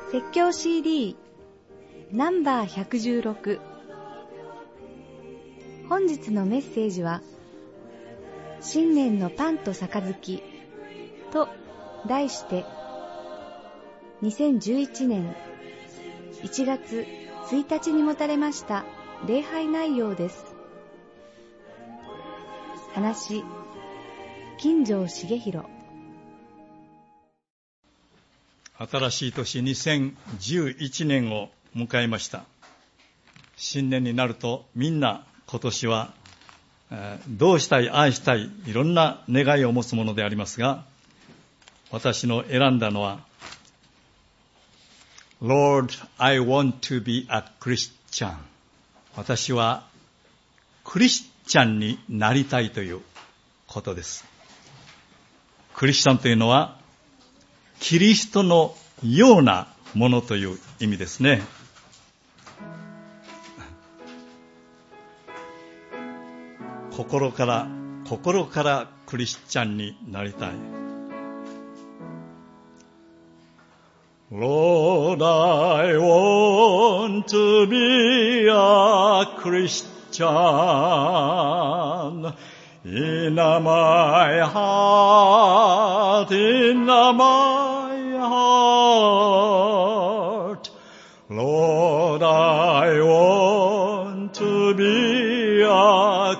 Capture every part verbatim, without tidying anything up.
説教 シーディー ナンバーひゃくじゅうろく。本日のメッセージは新年のパンと杯と題してにせんじゅういちねんいちがつついたちに持たれました礼拝内容です。話、金城茂弘。 新しい年にせんじゅういちねんを迎えました。新年になるとみんな今年は、えー、どうしたい愛したいいろんな願いを持つものでありますが、私の選んだのは Lord, I want to be a Christian。 私はクリスチャンになりたいということです。クリスチャンというのはキリストのようなものという意味ですね。心から心からクリスチャンになりたい。 Lord, I want to be a Christian in my heart, in my heart. Lord, I want to be a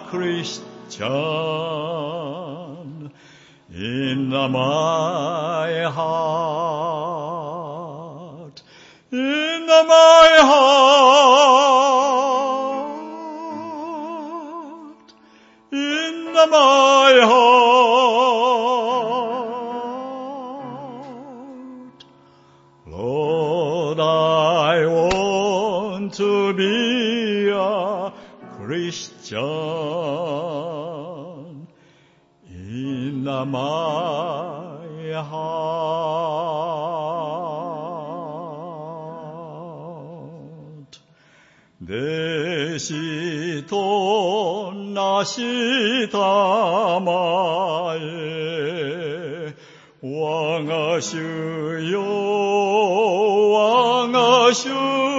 Christian in my heart, in my heart, in my heart. Lord, I want to be a Christian in my heart. 弟子となしたまえ、我が主よ、我が主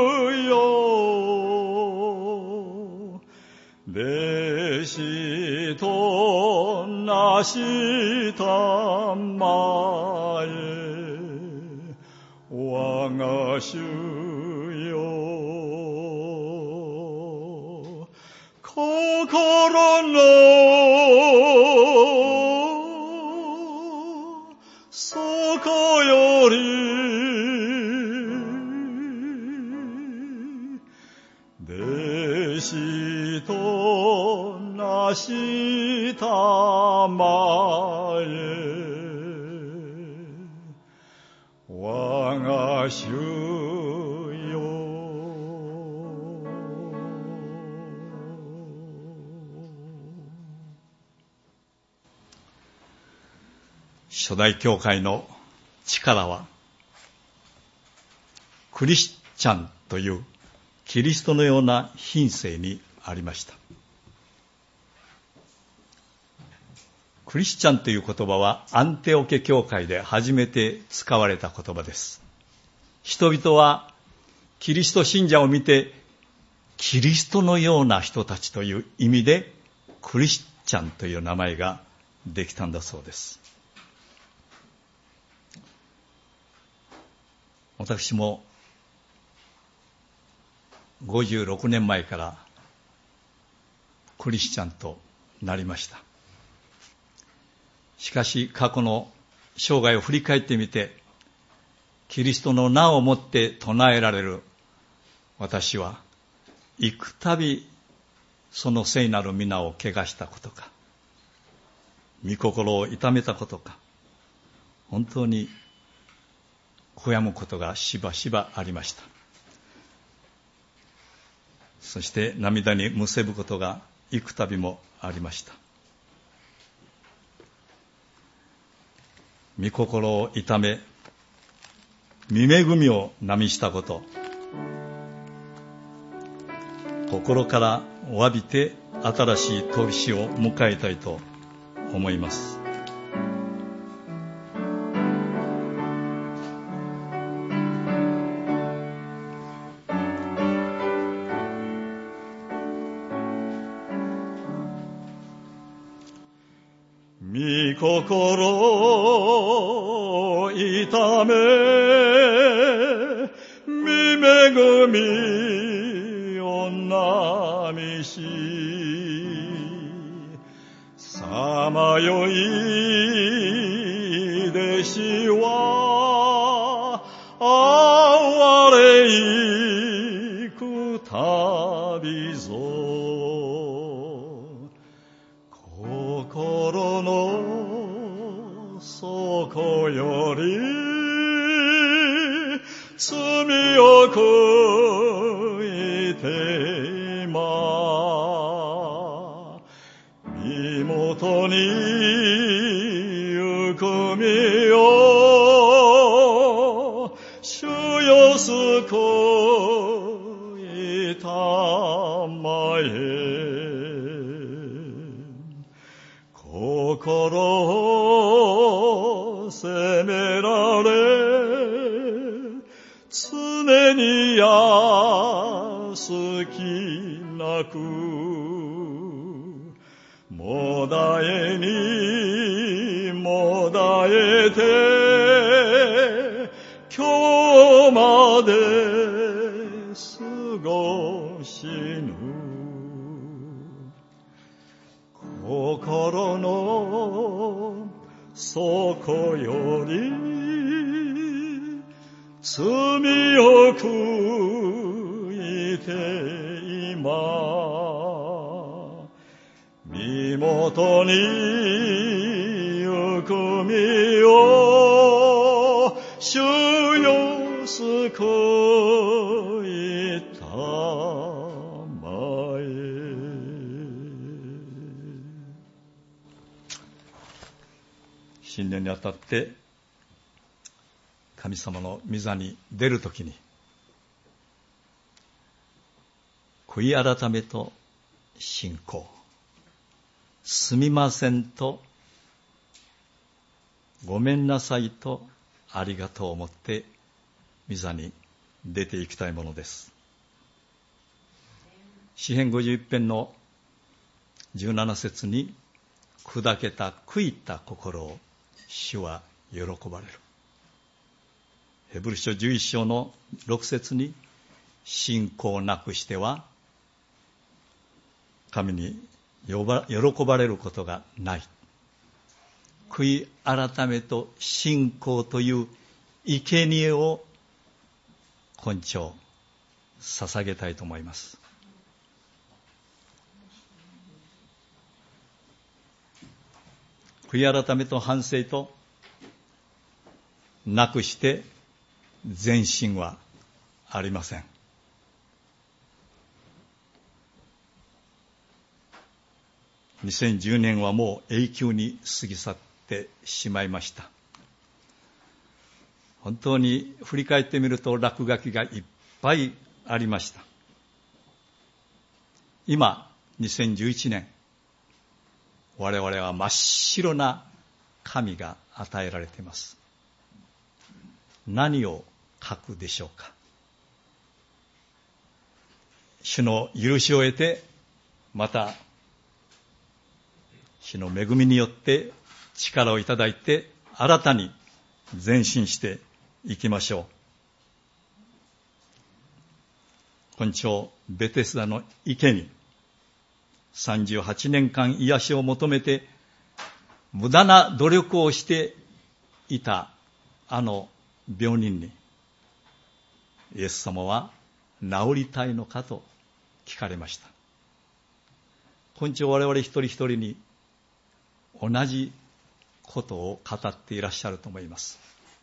よ。弟子となしたまえ、我が主よ。心の底より弟子となしたまえ、我が主よ。初代教会の力はクリスチャンというキリストのような品性にありました。クリスチャンという言葉はアンテオケ教会で初めて使われた言葉です。人々はキリスト信者を見てキリストのような人たちという意味でクリスチャンという名前ができたんだそうです。私もごじゅうろくねんまえからクリスチャンとなりました。しかし過去の生涯を振り返ってみて、キリストの名をもって唱えられる私は幾度その聖なる皆を汚したことか、御心を痛めたことか、本当に悔やむことがしばしばありました。そして涙にむせぶことが幾度もありました。御心を痛め、御恵みをなみしたこと、心からお詫びて新しい年を迎えたいと思います。 に心痛め見恵み女見しさまよい弟子は哀れいく旅ぞ心の底より罪を悔いて今身元に行く身を主よ救いたまえ心を責められ常に安きなくもだえにもだえて今日まで過ごしぬ心の底より罪を悔いて今身元に行く身を主よ救いたまえ新年にあたって神様の御座に出るときに悔い改めと信仰すみませんとごめんなさいとありがとうを持って御座に出ていきたいものです。詩編ごじゅういち編のじゅうなな節に砕けた悔いた心を主は喜ばれる。ヘブル書じゅういち章のろく節に信仰なくしては神に喜ばれることがない。悔い改めと信仰という生贄を今朝捧げたいと思います。悔い改めと反省となくして前進はありません。にせんじゅうねんはもう永久に過ぎ去ってしまいました。本当に振り返ってみると落書きがいっぱいありました。今にせんじゅういちねん我々は真っ白な紙が与えられています。何を書くでしょうか。主の許しを得て、また主の恵みによって力をいただいて新たに前進していきましょう。今朝ベテスダの池にさんじゅうはちねんかん癒しを求めて無駄な努力をしていたあの病人にイエス様は治りたいのかと聞かれました。今朝我々一人一人に同じことを語っていらっしゃると思います。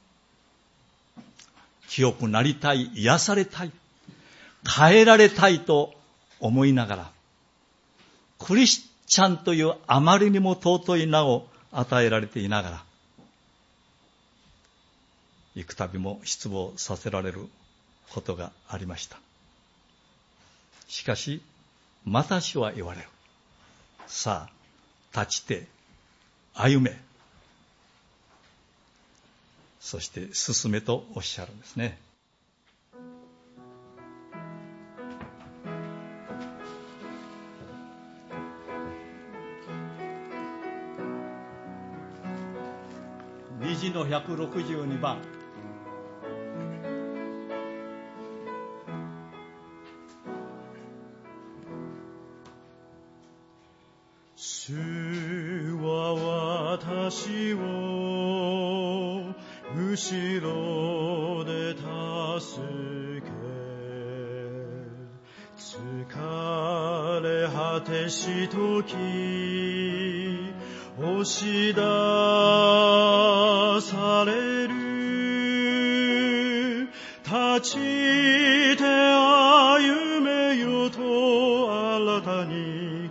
清くなりたい、癒されたい、変えられたいと思いながら、クリスチャンというあまりにも尊い名を与えられていながら、幾度も失望させられることがありました。しかし、また主は言われる。さあ、立ちて、歩め。そして進めとおっしゃるんですね。 のひゃくろくじゅうにばん。 主は私を後ろで助け、疲れ果てしとき押し出される、立ちて歩めよと新たに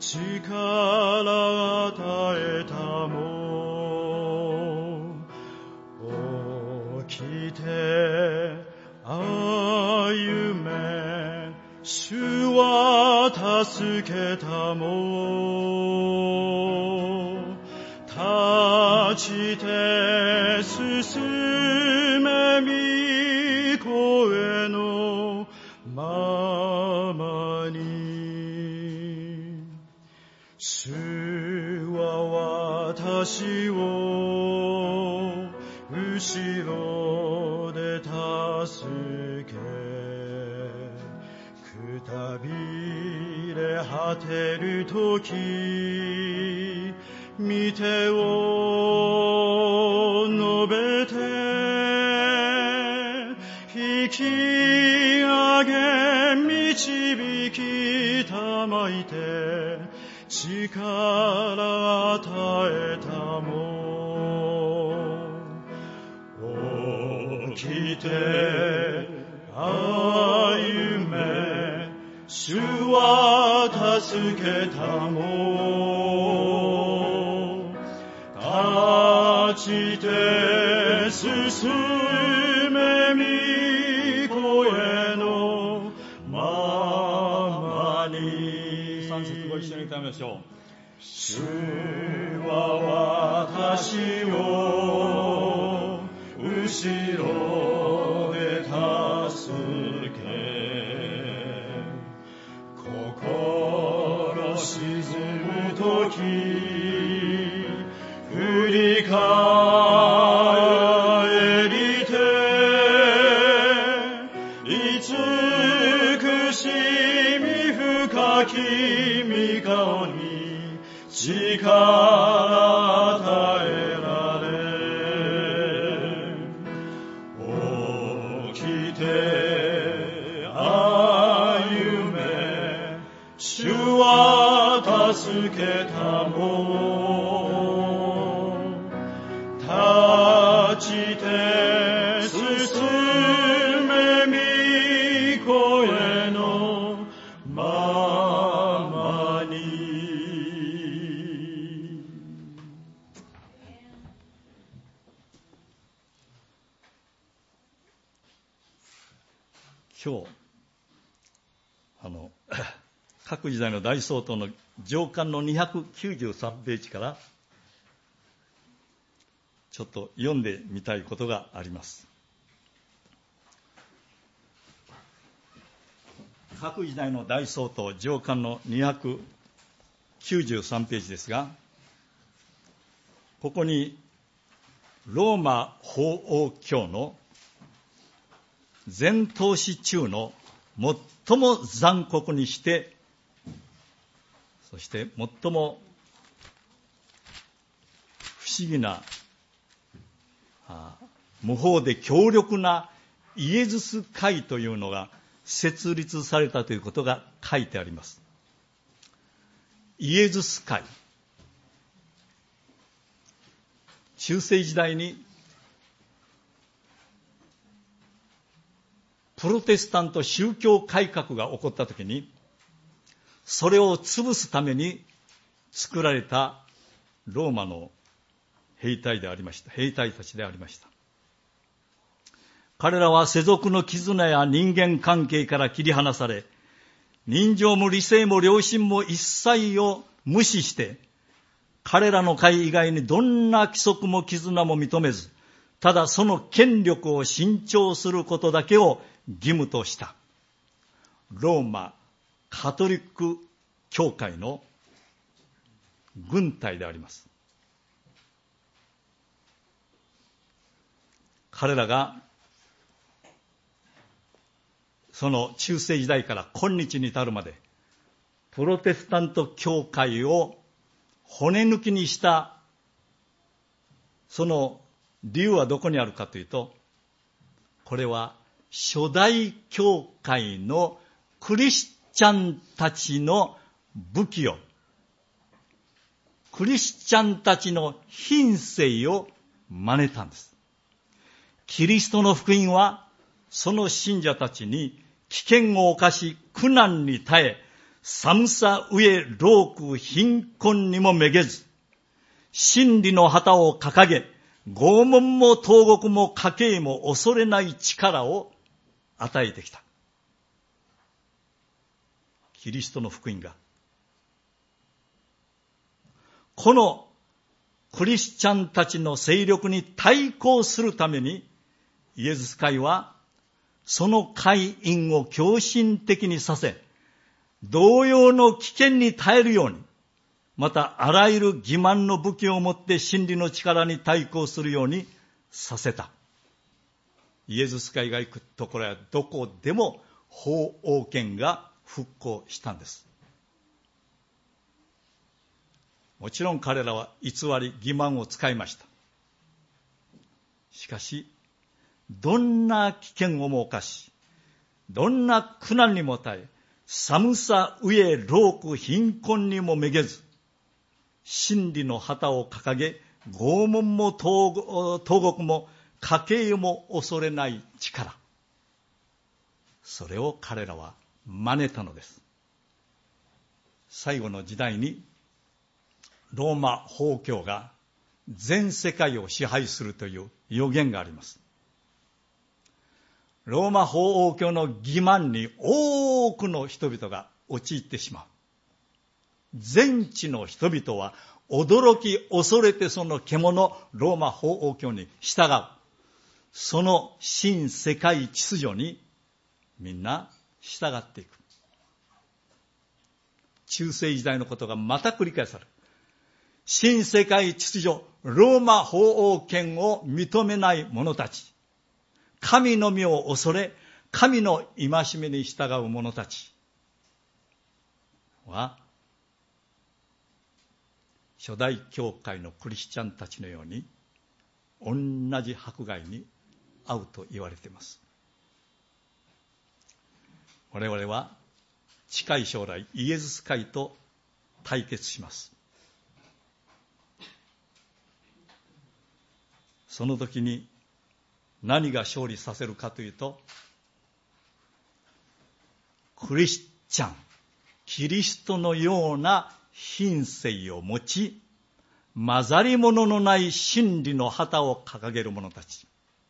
力与えたも、起きて歩め、主は助けたも、立ちて進め御声のままに、主は私を後ろで助け、くたびれ果てるとき御手を伸べて引き上げ導きたまいて力与えたも、起きて歩め、主は助けたも、立ちて進め御声のままに。 三節ご一緒に歌いましょう。 主は私を後ろで助け、心沈むとき振り返りて、慈しみ深き御顔に力与えられ、起きて歩め、主は助けたも、立ちて進め御声のままに。 今日あの各時代の大総統の上巻のにひゃくきゅうじゅうさんページからちょっと読んでみたいことがあります。各時代の大総統上巻のにひゃくきゅうじゅうさんページですが、ここにローマ法王教の全統史中の最も残酷にして、そして最も不思議な、あ無法で強力なイエズス会というのが設立されたということが書いてあります。イエズス会、中世時代にプロテスタント宗教改革が起こったときに、それを潰すために作られたローマの兵隊でありました。兵隊たちでありました。彼らは世俗の絆や人間関係から切り離され、人情も理性も良心も一切を無視して、彼らの会以外にどんな規則も絆も認めず、ただその権力を伸長することだけを義務としたローマカトリック教会の軍隊であります。 彼らがその中世時代から今日に至るまでプロテスタント教会を骨抜きにしたその理由はどこにあるかというと、これは初代教会のクリスチャンたちの武器を、クリスチャンたちの品性を真似たんです。キリストの福音はその信者たちに危険を冒し苦難に耐え、寒さ飢え労苦貧困にもめげず、真理の旗を掲げ、拷問も投獄も家計も恐れない力を与えてきた。キリストの福音がこのクリスチャンたちの勢力に対抗するために、イエズス会はその会員を狂信的にさせ、同様の危険に耐えるように、またあらゆる欺瞞の武器を持って真理の力に対抗するようにさせた。イエズス会が行くところはどこでも法王権が復興したんです。もちろん彼らは偽り欺瞞を使いました。しかしどんな危険をも冒し、どんな苦難にも耐え、寒さ飢え労苦貧困にもめげず、真理の旗を掲げ、拷問も投獄も家計も恐れない力、それを彼らは真似たのです。最後の時代にローマ法教が全世界を支配するという予言があります。ローマ法王教の欺瞞に多くの人々が陥ってしまう。全地の人々は驚き恐れてその獣ローマ法王教に従う。その新世界秩序にみんな従っていく。中世時代のことがまた繰り返される。新世界秩序ローマ法王権を認めない者たち、神の御を恐れ神の戒めに従う者たちは、初代教会のクリスチャンたちのように同じ迫害に遭うと言われています。我々は近い将来イエズス会と対決します。その時に何が勝利させるかというと、クリスチャン、キリストのような品性を持ち、混ざり物のない真理の旗を掲げる者たち、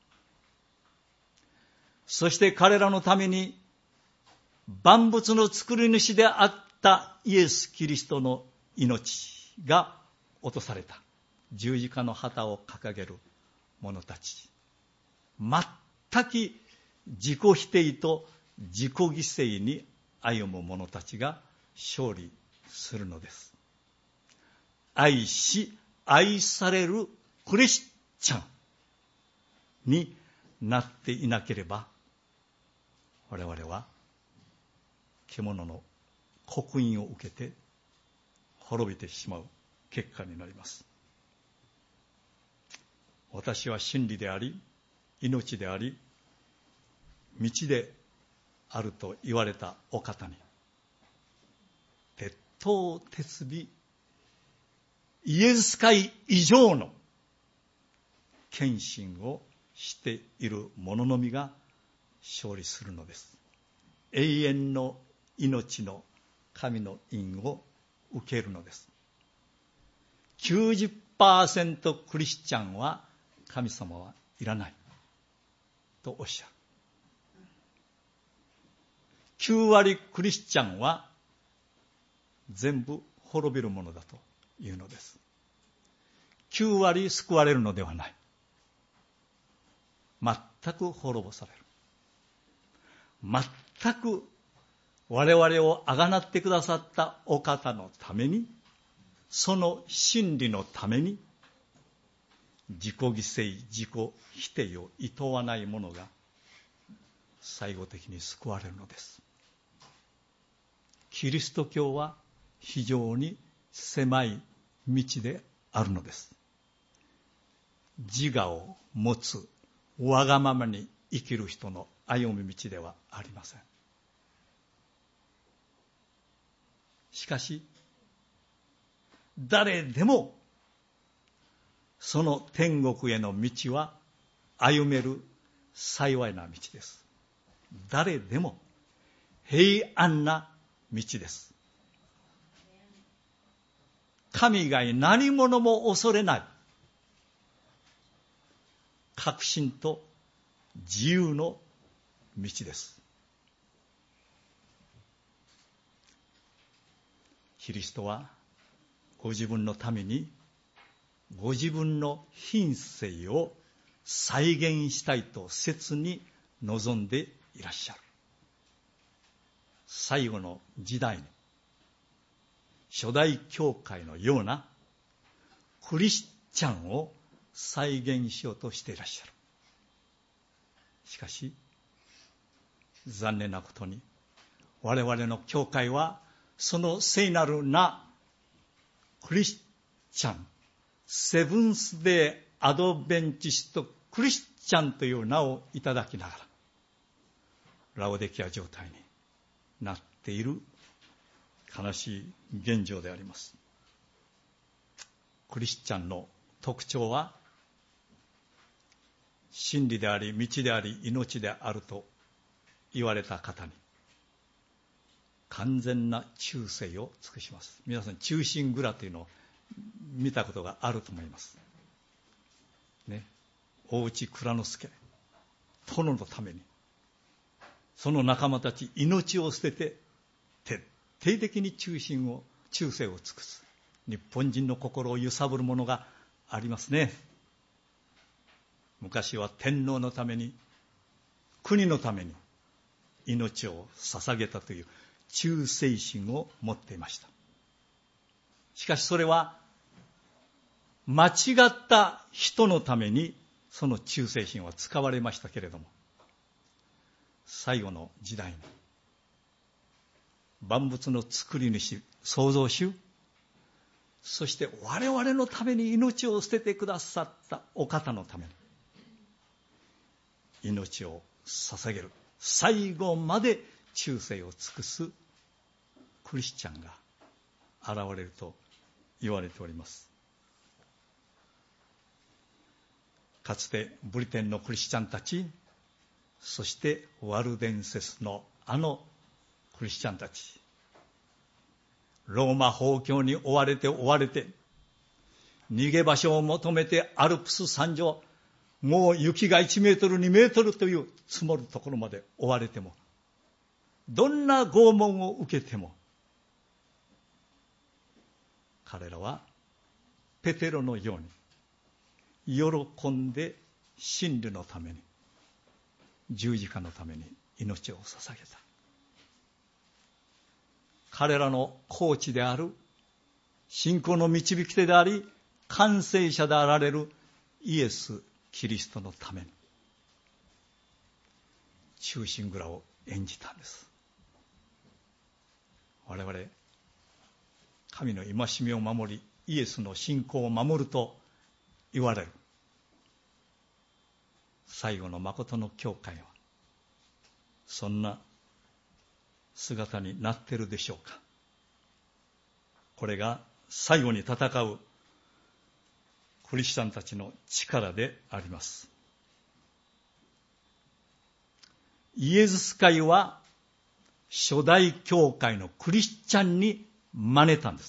そして彼らのために万物の作り主であったイエス・キリストの命が落とされた十字架の旗を掲げる者たち、全く自己否定と自己犠牲に歩む者たちが勝利するのです。愛し愛されるクリスチャンになっていなければ、我々は獣の刻印を受けて滅びてしまう結果になります。私は真理であり命であり道であると言われたお方に鉄頭鉄尾イエズス会以上の献身をしている者のみが勝利するのです。永遠の命の神の印を受けるのです。きゅうじゅっパーセント クリスチャンは神様はいらないとおっしゃる。きゅうわりクリスチャンは全部滅びるものだというのです。きゅうわり救われるのではない。全く滅ぼされる。全く我々をあがなってくださったお方のために、その真理のために自己犠牲、自己否定を厭わない者が最後的に救われるのです。キリスト教は非常に狭い道であるのです。自我を持つわがままに生きる人の歩み道ではありません。しかし誰でもその天国への道は歩める幸いな道です。誰でも平安な道です。神以外何者も恐れない確信と自由の道です。キリストはご自分のためにご自分の品性を再現したいと切に望んでいらっしゃる。最後の時代に初代教会のようなクリスチャンを再現しようとしていらっしゃる。しかし残念なことに我々の教会はその聖なる名クリスチャン、セブンスデーアドベンチストクリスチャンという名をいただきながらラオデキア状態になっている悲しい現状であります。クリスチャンの特徴は真理であり道であり命であると言われた方に完全な忠誠を尽くします。皆さん忠臣蔵というのを見たことがあると思いますね。大内蔵之介殿のためにその仲間たち命を捨てて徹底的に忠心を忠誠を尽くす日本人の心を揺さぶるものがありますね。昔は天皇のために国のために命を捧げたという忠誠心を持っていました。しかしそれは間違った人のためにその忠誠心は使われましたけれども、最後の時代に万物の作り主創造主、そして我々のために命を捨ててくださったお方のために命を捧げる最後まで忠誠を尽くすクリスチャンが現れると言われております。かつてブリテンのクリスチャンたち、そしてワルデンセスのあのクリスチャンたち、ローマ法教に追われて追われて逃げ場所を求めてアルプス山上、もう雪がいちメートルにメートルという積もるところまで追われても、どんな拷問を受けても彼らはペテロのように喜んで真理のために十字架のために命を捧げた。彼らのコーチである信仰の導き手であり完成者であられるイエス・キリストのために忠臣蔵を演じたんです。我々神の戒めを守りイエスの信仰を守ると言われる最後の誠の教会はそんな姿になっているでしょうか。これが最後に戦うクリスチャンたちの力であります。イエズス会は初代教会のクリスチャンに真似たんです。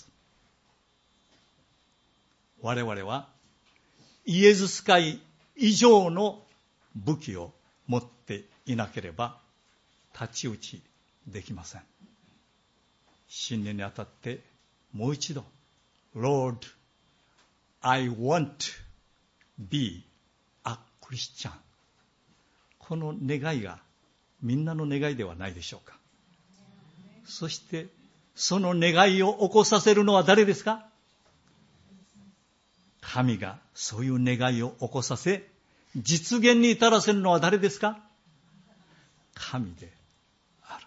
我々はイエズス会以上の武器を持っていなければ太刀打ちできません。新年にあたってもう一度 Lord, I want to be a Christian この願いがみんなの願いではないでしょうか。そしてその願いを起こさせるのは誰ですか？ 神がそういう願いを起こさせ、実現に至らせるのは誰ですか？神である。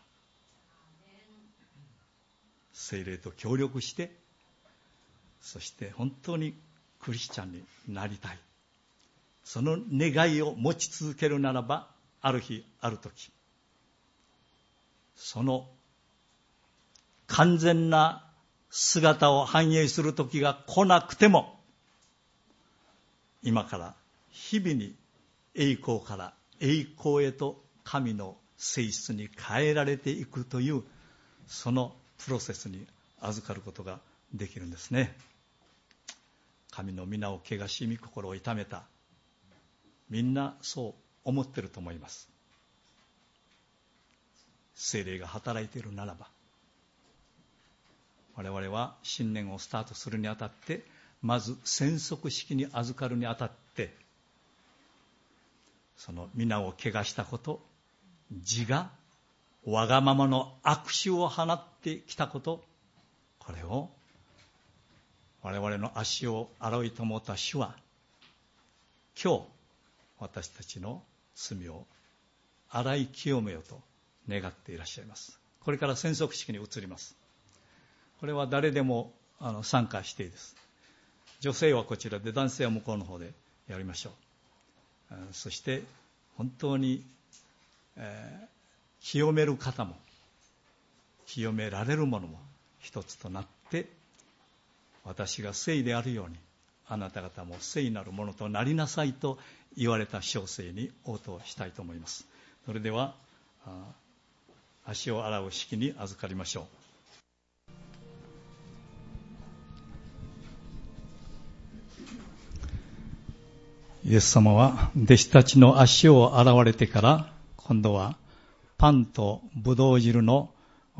聖霊と協力して、そして本当にクリスチャンになりたい。その願いを持ち続けるならば、ある日ある時、その完全な姿を反映する時が来なくても、今から日々に栄光から栄光へと神の性質に変えられていくという、そのプロセスに預かることができるんですね。神の皆を汚しみ心を痛めた、みんなそう思ってると思います。聖霊が働いているならば、我々は新年をスタートするにあたって、まず宣告式に預かるにあたって、その皆を汚したこと、自我、わがままの悪臭を放ってきたこと、これを我々の足を洗いともった主は、今日私たちの罪を洗い清めようと願っていらっしゃいます。これから宣告式に移ります。これは誰でもあの参加していいです。女性はこちらで、男性は向こうの方でやりましょう。そして本当に、えー、清める方も清められるものも一つとなって、私が聖であるようにあなた方も聖なるものとなりなさいと言われた聖聖に応答したいと思います。それでは足を洗う式に預かりましょう。イエス様は弟子たちの足を洗われてから、今度はパンとブドウ汁の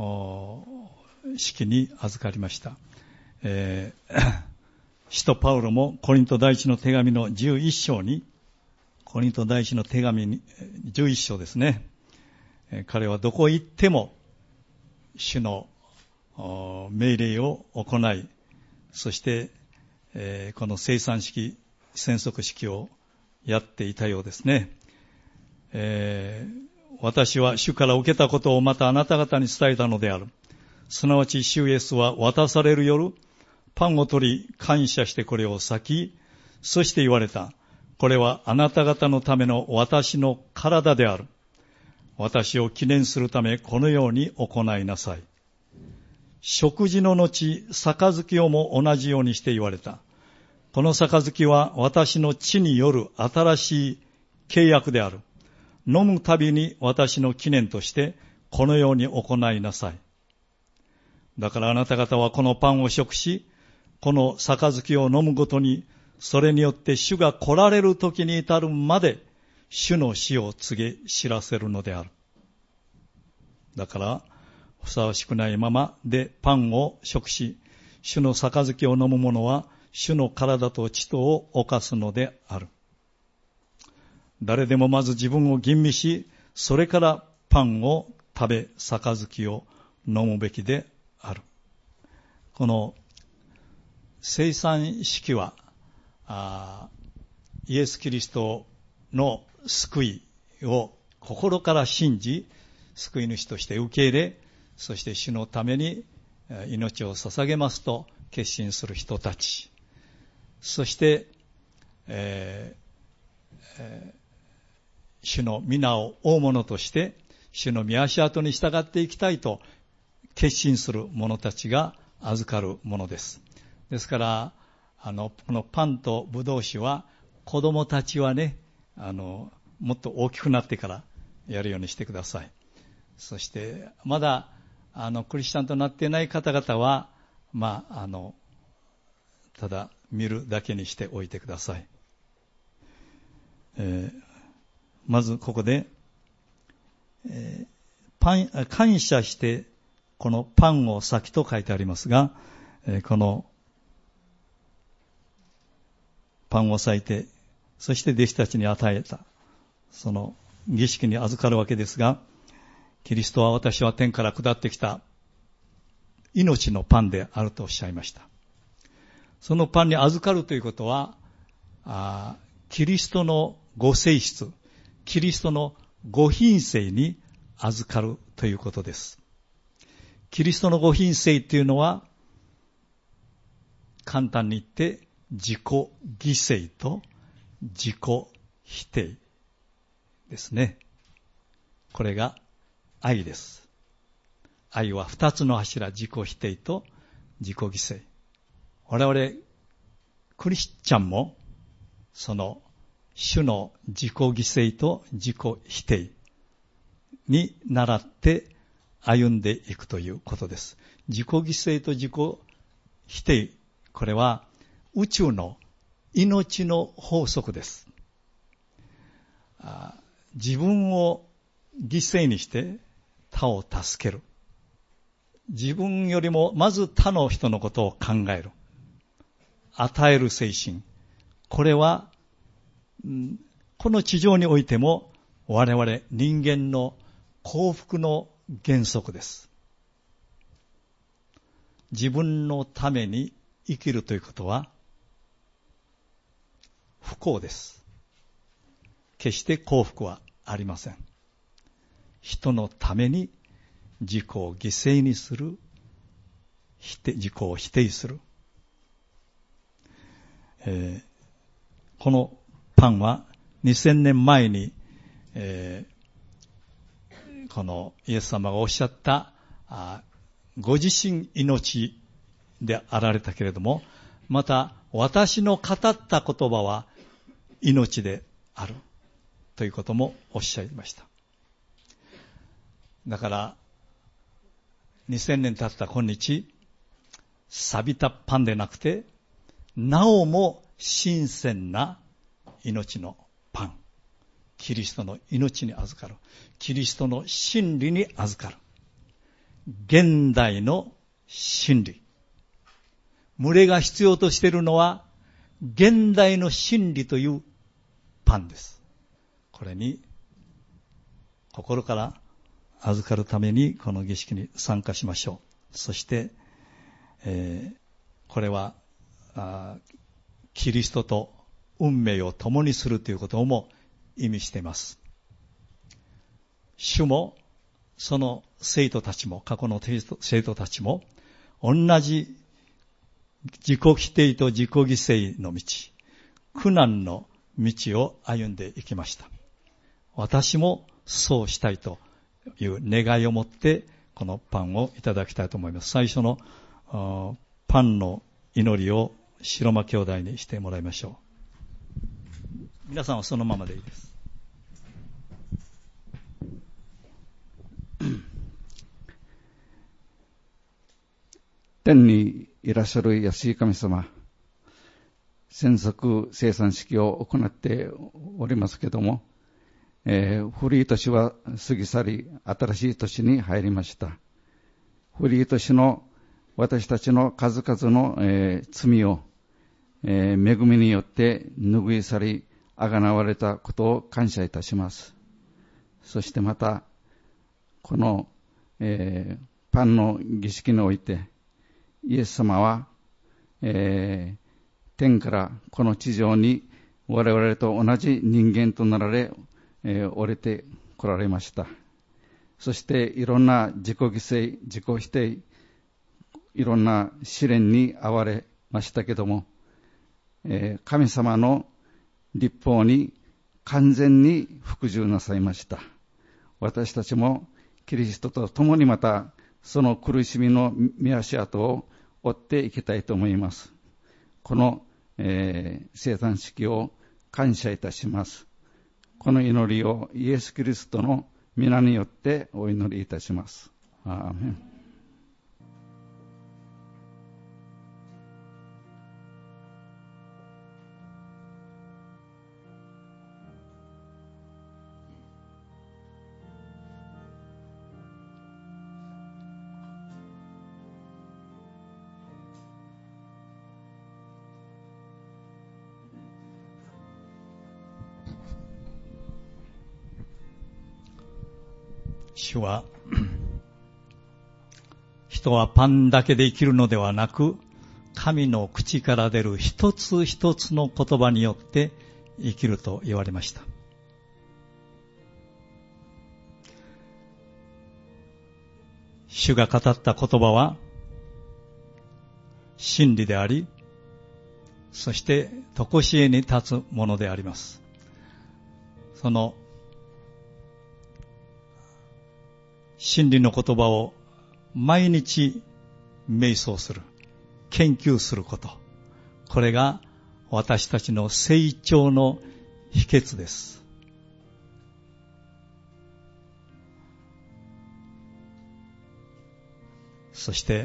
式に預かりました。えー、使徒パウロもコリント第一の手紙のじゅういっ章に、コリント第一の手紙にじゅういっ章ですね、えー、彼はどこへ行っても主の命令を行い、そして、えー、この聖餐式、宣告式をやっていたようですね。えー、私は主から受けたことをまたあなた方に伝えたのである。すなわち主イエスは渡される夜、パンを取り感謝してこれを裂き、そして言われた。これはあなた方のための私の体である。私を記念するためこのように行いなさい。食事の後、杯をも同じようにして言われた。この杯は私の血による新しい契約である。飲むたびに私の記念としてこのように行いなさい。だからあなた方はこのパンを食し、この杯を飲むごとに、それによって主が来られる時に至るまで主の死を告げ知らせるのである。だからふさわしくないままでパンを食し、主の杯を飲む者は主の体と血とを犯すのである。誰でもまず自分を吟味し、それからパンを食べ、杯を飲むべきである。この聖餐式はあイエス・キリストの救いを心から信じ、救い主として受け入れ、そして主のために命を捧げますと決心する人たち、そして、えーえー、主の皆を追う者として主の御足跡に従っていきたいと決心する者たちが預かるものです。ですからあのこのパンとブドウ酒は子供たちはね、あのもっと大きくなってからやるようにしてください。そしてまだあのクリスチャンとなっていない方々は、まああのただ見るだけにしておいてください。えー、まずここで、えー、パン感謝してこのパンを裂きと書いてありますが、えー、このパンを裂いて、そして弟子たちに与えたその儀式に預かるわけですが、キリストは私は天から下ってきた命のパンであるとおっしゃいました。そのパンに預かるということは、 あキリストのご性質、キリストのご品性に預かるということです。キリストのご品性というのは、簡単に言って自己犠牲と自己否定ですね。これが愛です。愛は二つの柱、自己否定と自己犠牲。我々クリスチャンもその主の自己犠牲と自己否定に倣って歩んでいくということです。自己犠牲と自己否定、これは宇宙の命の法則です。自分を犠牲にして他を助ける。自分よりもまず他の人のことを考える。与える精神。これは、この地上においても我々人間の幸福の原則です。自分のために生きるということは不幸です。決して幸福はありません。人のために自己を犠牲にする、自己を否定する。えー、このパンはにせんねんまえに、えー、このイエス様がおっしゃったあご自身命であられたけれども、また私の語った言葉は命であるということもおっしゃいました。だからにせんねん経った今日、錆びたパンでなくて、なおも新鮮な命のパン、キリストの命に預かる、キリストの真理に預かる、現代の真理。群れが必要としているのは現代の真理というパンです。これに心から預かるためにこの儀式に参加しましょう。そして、えー、これはあキリストと運命を共にするということも意味しています。主もその生徒たちも、過去の生徒たちも同じ自己否定と自己犠牲の道、苦難の道を歩んでいきました。私もそうしたいという願いを持ってこのパンをいただきたいと思います。最初のパンの祈りを白間兄弟にしてもらいましょう。皆さんはそのままでいいです。 天にいらっしゃる安い神様、洗足生産式を行っておりますけども、えー、古い年は過ぎ去り、新しい年に入りました。古い年の私たちの数々の、えー、罪を、えー、恵みによって拭い去り、あがなわれたことを感謝いたします。そしてまた、この、えー、パンの儀式において、イエス様は、えー、天からこの地上に我々と同じ人間となられ、えー、降りて来られました。そしていろんな自己犠牲、自己否定、いろんな試練に遭われましたけども、えー、神様の律法に完全に服従なさいました。私たちもキリストと共にまたその苦しみの見足跡を追っていきたいと思います。この、えー、生産式を感謝いたします。この祈りをイエス・キリストの皆によってお祈りいたします。アーメン。 主は人はパンだけで生きるのではなく、 神の口から出る一つ一つの言葉によって生きると言われました。主が語った言葉は真理であり、そして常しえに立つものであります。その真理の言葉を毎日瞑想する、研究すること、これが私たちの成長の秘訣です。そして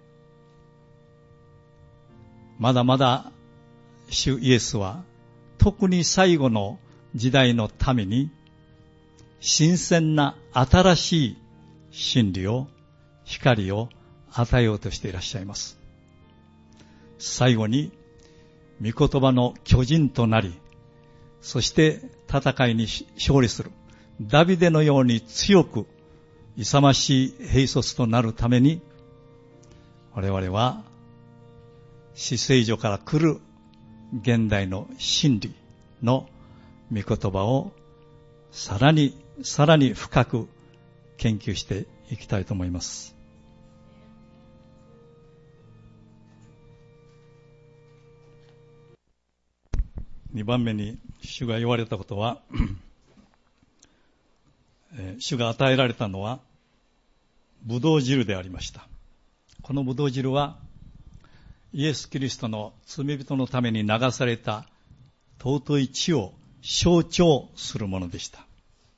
まだまだ主イエスは特に最後の時代のために新鮮な新しい真理を、光を与えようとしていらっしゃいます。最後に御言葉の巨人となり、そして戦いに勝利するダビデのように強く勇ましい兵卒となるために、我々は至聖所から来る現代の真理の御言葉をさらにさらに深く研究していきたいと思います。にばんめに主が言われたことは主が与えられたのはブドウ汁でありました。このブドウ汁はイエス・キリストの罪人のために流された尊い血を象徴するものでした。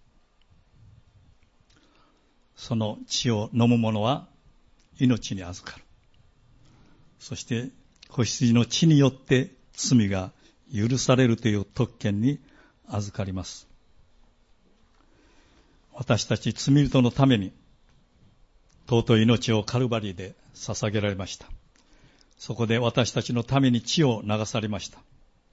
その血を飲む者は命に預かる。そして子羊の血によって罪が許されるという特権に預かります。私たち罪人のために尊い命をカルバリーで捧げられました。そこで私たちのために血を流されました。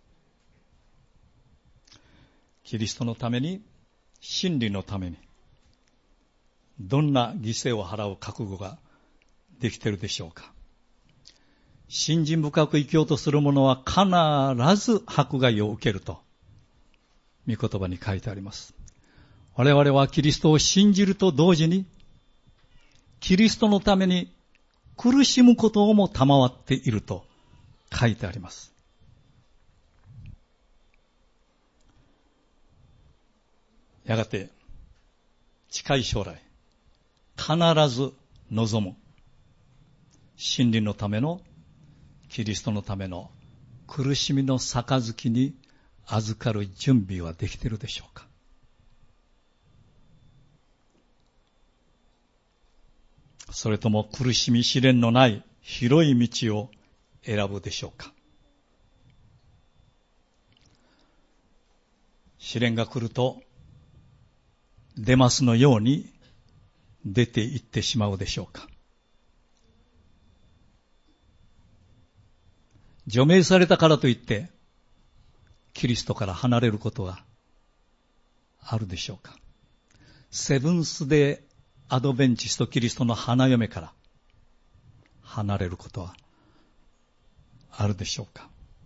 キリストのために、真理のために、どんな犠牲を払う覚悟ができているでしょうか。信心深く生きようとする者は必ず迫害を受けると御言葉に書いてあります。我々はキリストを信じると同時にキリストのために苦しむことをも賜っていると書いてあります。やがて近い将来必ず望む真理のためのキリストのための苦しみの杯に預かる準備はできているでしょうか。それとも苦しみ試練のない広い道を選ぶでしょうか。試練が来るとデマスのように出て行ってしまうでしょうか。除名されたからといってキリストから離れることがあるでしょうか。セブンスデーアドベンチストキリストの花嫁から離れることはあるでしょうか。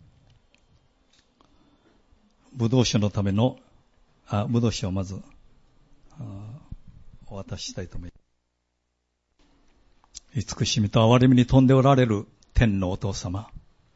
ブドウ酒のためのあブドウ酒をまずお渡ししたいと思います。慈しみと憐れみに富んでおられる天のお父様、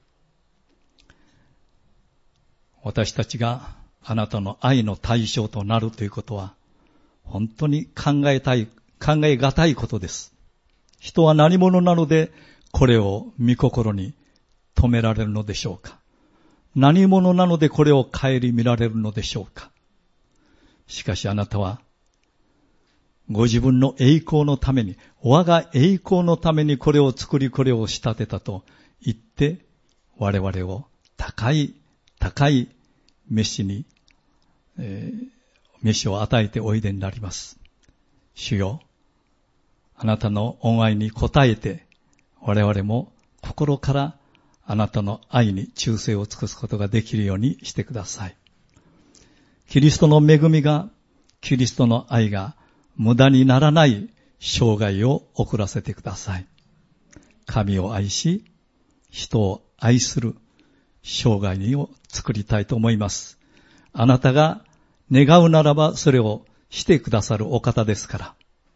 私たちがあなたの愛の対象となるということは本当に考えたい考えがたいことです。人は何者なのでこれを御心に止められるのでしょうか。何者なのでこれを顧みられるのでしょうか。しかしあなたはご自分の栄光のために、我が栄光のためにこれを作りこれを仕立てたと言って我々を高い高い飯に、えー、飯を与えておいでになります。主よ、あなたの恩愛に応えて我々も心からあなたの愛に忠誠を尽くすことができるようにしてください。キリストの恵みが、キリストの愛が無駄にならない生涯を送らせてください。神を愛し、 人を愛する生涯を作りたいと思います。あなたが願うならばそれをしてくださるお方ですから、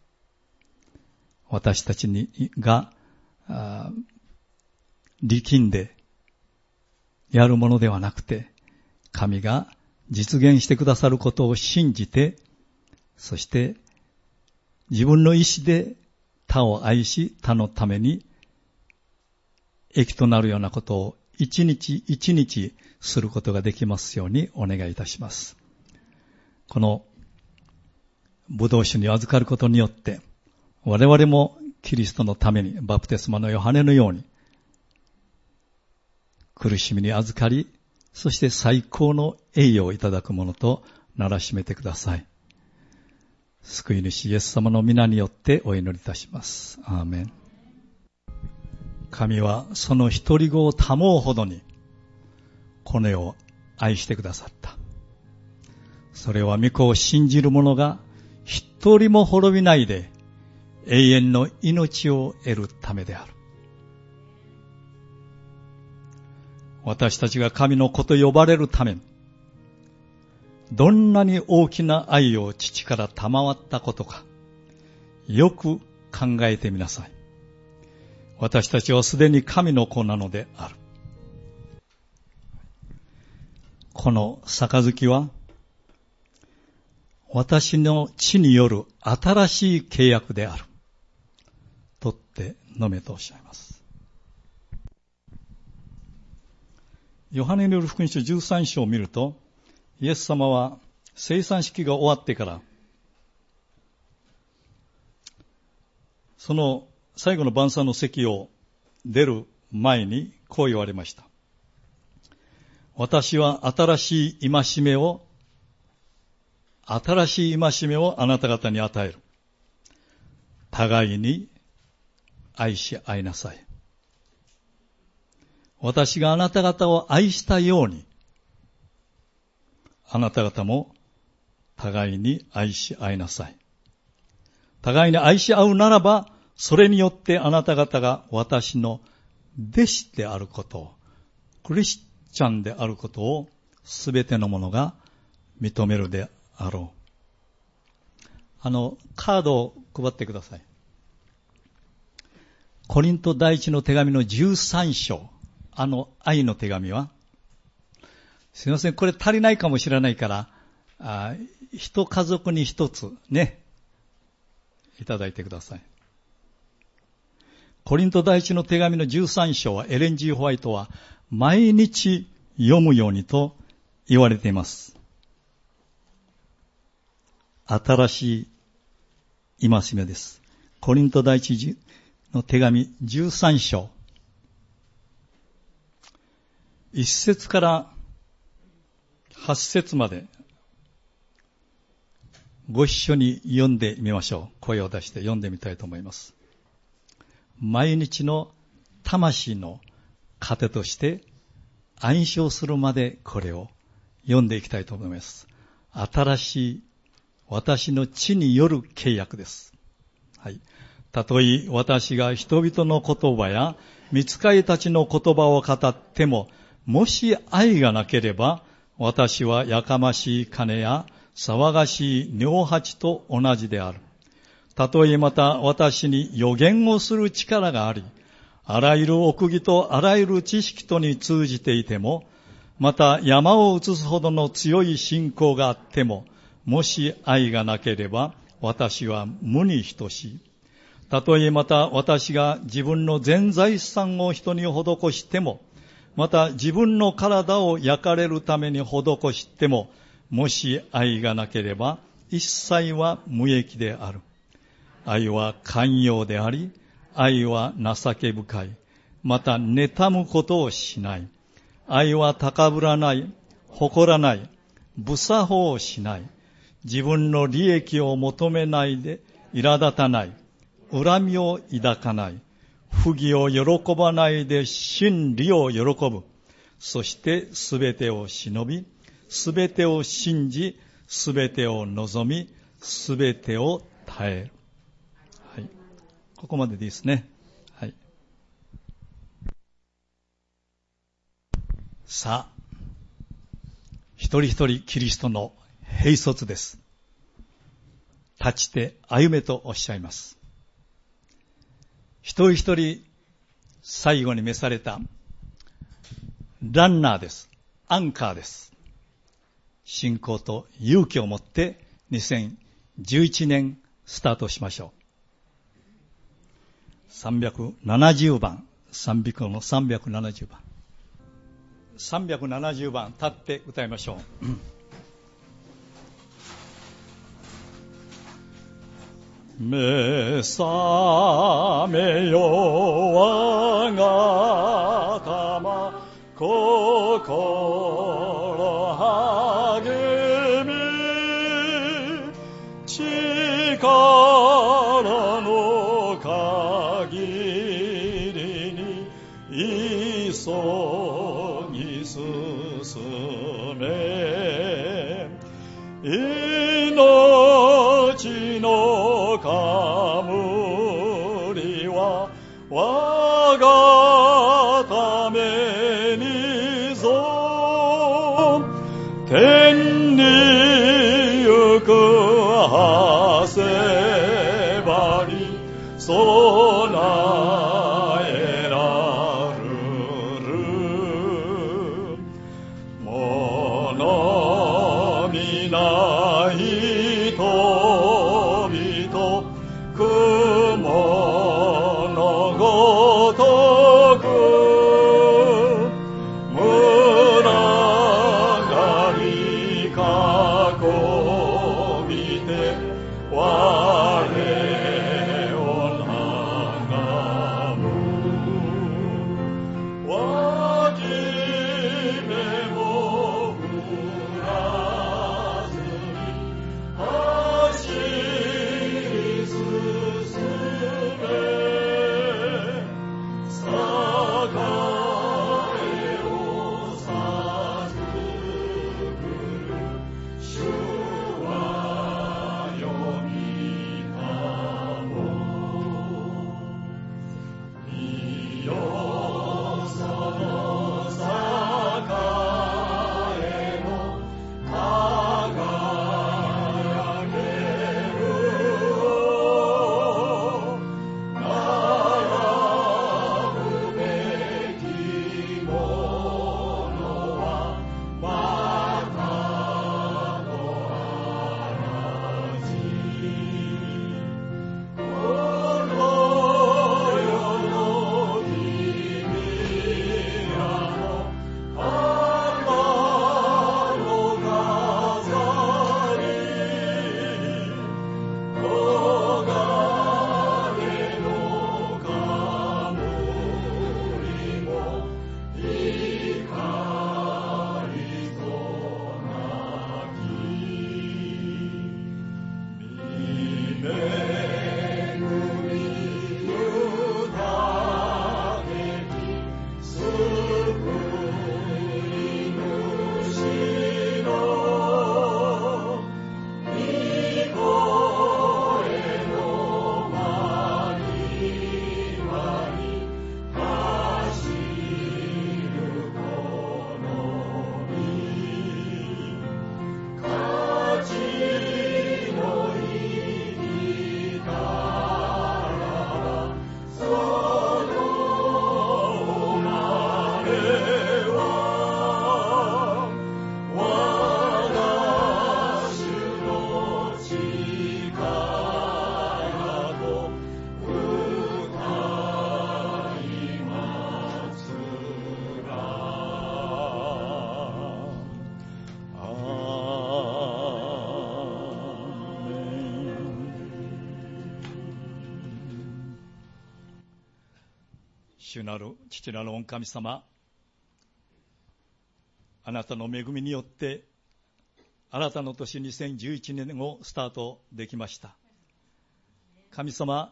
私たちにが力んでやるものではなくて、神が実現してくださることを信じて、そして自分の意志で他を愛し、他のために益となるようなことを一日一日することができますようにお願いいたします。このブドウ酒に預かることによって、我々もキリストのためにバプテスマのヨハネのように苦しみに預かり、そして最高の栄誉をいただくものとならしめてください。救い主イエス様の皆によってお祈りいたします。アーメン。神はその一人子を賜うほどにこの世を愛してくださった。それは御子を信じる者が一人も滅びないで永遠の命を得るためである。私たちが神の子と呼ばれるために、どんなに大きな愛を父から賜ったことか、よく考えてみなさい。私たちはすでに神の子なのである。この杯は、私の血による新しい契約である。取って飲めとおっしゃいます。ヨハネによる福音書じゅうさん章を見ると、イエス様は聖餐式が終わってから、その最後の晩餐の席を出る前にこう言われました。私は新しい戒めを、新しい戒めをあなた方に与える。互いに愛し合いなさい。私があなた方を愛したように、あなた方も互いに愛し合いなさい。互いに愛し合うならば、それによってあなた方が私の弟子であることを、クリスチャンであることを、すべての者が認めるであろう。あの、カードを配ってください。コリント第一の手紙のじゅうさん章。あの愛の手紙は、すいません、これ足りないかもしれないから、あ一家族に一つね、いただいてください。コリント第一の手紙のじゅうさん章はエレン・ジー・ホワイトは毎日読むようにと言われています。新しい戒めです。コリント第一の手紙じゅうさん章。一節から八節までご一緒に読んでみましょう。声を出して読んでみたいと思います。毎日の魂の糧として暗唱するまでこれを読んでいきたいと思います。新しい私の血による契約です。はい。たとえ私が人々の言葉や御使いたちの言葉を語っても、もし愛がなければ、私はやかましい鐘や騒がしい尿八と同じである。たとえまた私に予言をする力があり、あらゆる奥義とあらゆる知識とに通じていても、また山を移すほどの強い信仰があっても、もし愛がなければ、私は無に等しい。たとえまた私が自分の全財産を人に施しても、また自分の体を焼かれるために施しても、もし愛がなければ一切は無益である。愛は寛容であり、愛は情け深い。また妬むことをしない。愛は高ぶらない、誇らない、不作法をしない。自分の利益を求めないで苛立たない。恨みを抱かない。不義を喜ばないで真理を喜ぶ。そしてすべてを忍び、すべてを信じ、すべてを望み、すべてを耐える。はい。ここまででいいですね。はい。 さあ、一人一人キリストの兵卒です。立ちて歩めとおっしゃいます。一人一人最後に召されたランナーです。アンカーです。信仰と勇気を持ってにせんじゅういちねんスタートしましょう。さんびゃくななじゅうばん、賛美歌のさんびゃくななじゅうばん。さんびゃくななじゅうばん立って歌いましょう。目覚めよ我が魂、心励め、力の限りに急ぎ進め、命の冠は我がためにぞ、天に行くはせばり備えらるる、ものみない人々雲のごとく、群がり囲みて我を眺む、脇目も振らずに走り進め、栄を授くる主はよみたも、見よその栄の輝けるを、並ぶべきものはまたの嵐、この世の君らの頭の飾り、黄金の冠も光となき、見恵み豊き救い主の御声の間際に走るこの身、勝ちの生きたらその生まれは我が主の力と歌いますら、アーメン。主なる父なる御神様、あなたの恵みによって新たな年にせんじゅういちねんをスタートできました。神様、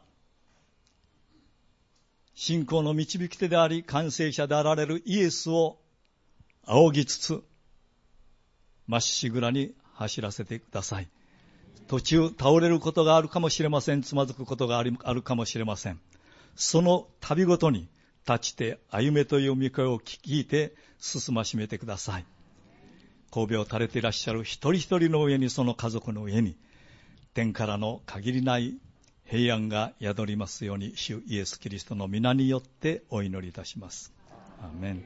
信仰の導き手であり完成者であられるイエスを仰ぎつつまっしぐらに走らせてください。途中倒れることがあるかもしれません。つまずくことがあるかもしれません。その度ごとに立ちて歩めという御声を聞いて進ましめてください。神戸を垂れていらっしゃる一人一人の上に、その家族の上に天からの限りない平安が宿りますように、主イエスキリストの皆によってお祈りいたします。アーメン。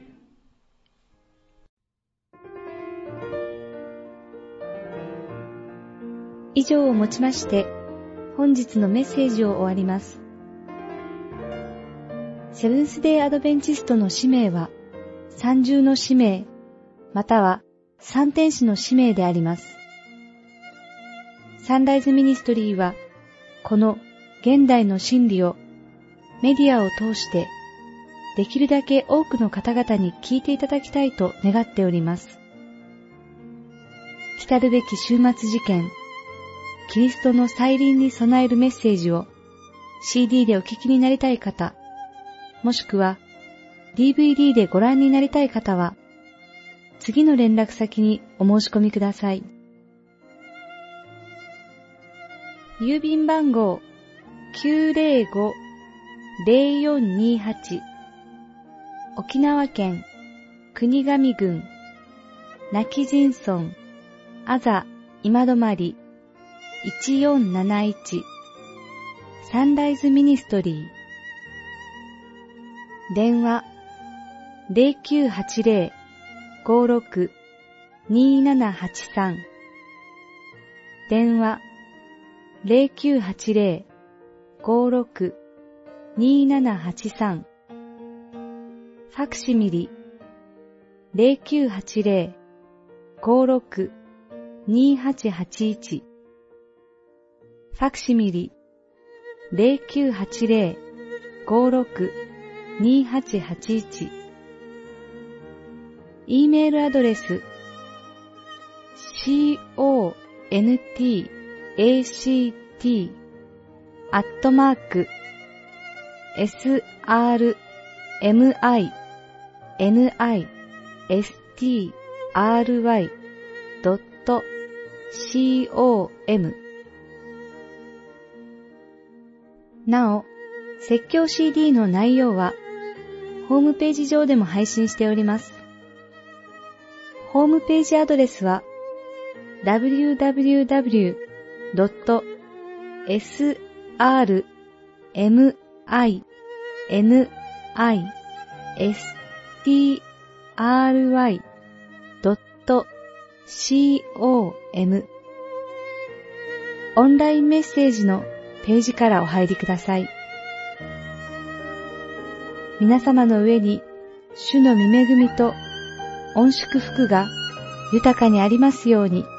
以上をもちまして本日のメッセージを終わります。セブンスデーアドベンチストの使命は三重の使命、または三天使の使命であります。サンライズミニストリーはこの現代の真理をメディアを通してできるだけ多くの方々に聞いていただきたいと願っております。来るべき終末事件、キリストの再臨に備えるメッセージを シーディー でお聞きになりたい方、もしくは ディーブイディー でご覧になりたい方は、次の連絡先にお申し込みください。郵便番号 きゅうぜろご ぜろよんにはち 沖縄県国頭郡今帰仁村あざ今泊いちよんなないちサンライズミニストリー。電話 ゼロきゅうはちゼロ ごろく にななはちさん 電話 ゼロきゅうはちゼロ ごろく にななはちさん ファクシミリ ゼロきゅうはちゼロ ごろく にはちはちいち ファクシミリ ゼロきゅうはちゼロ ごろく にはちはちいち E メールアドレス コンタクト アットマーク エスアールエムアイエヌアイエスティーアールワイ ドット コム なお、説教 シーディー の内容はホームページ上でも配信しております。ホームページアドレスは ダブリューダブリューダブリュー ドット エスアールエムアイエヌアイエスティーアールワイ ドット コム オンラインメッセージのページからお入りください。皆様の上に主の御恵みと御祝福が豊かにありますように。